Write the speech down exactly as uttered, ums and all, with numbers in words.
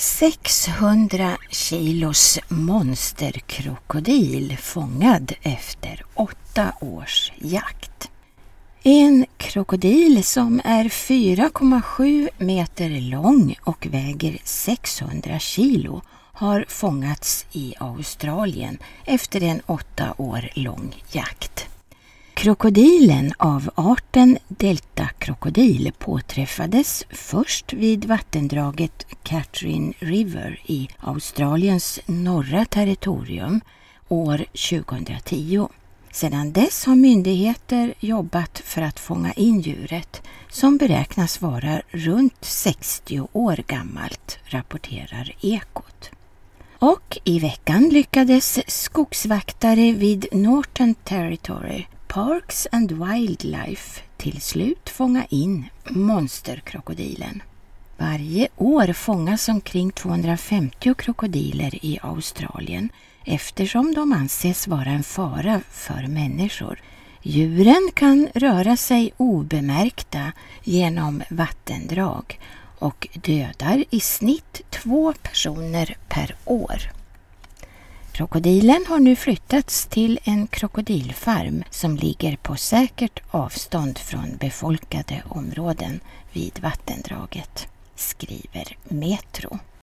sexhundra kilos monsterkrokodil fångad efter åtta års jakt. En krokodil som är fyra komma sju meter lång och väger sexhundra kilo har fångats i Australien efter en åtta år lång jakt. Krokodilen av arten deltakrokodil påträffades först vid vattendraget Catherine River i Australiens norra territorium år tjugohundratio. Sedan dess har myndigheter jobbat för att fånga in djuret som beräknas vara runt sextio år gammalt, rapporterar Ekot. Och i veckan lyckades skogsvaktare vid Northern Territory Parks and Wildlife till slut fånga in monsterkrokodilen. Varje år fångas omkring tvåhundrafemtio krokodiler i Australien eftersom de anses vara en fara för människor. Djuren kan röra sig obemärkta genom vattendrag och dödar i snitt två personer per år. Krokodilen har nu flyttats till en krokodilfarm som ligger på säkert avstånd från befolkade områden vid vattendraget, skriver Metro.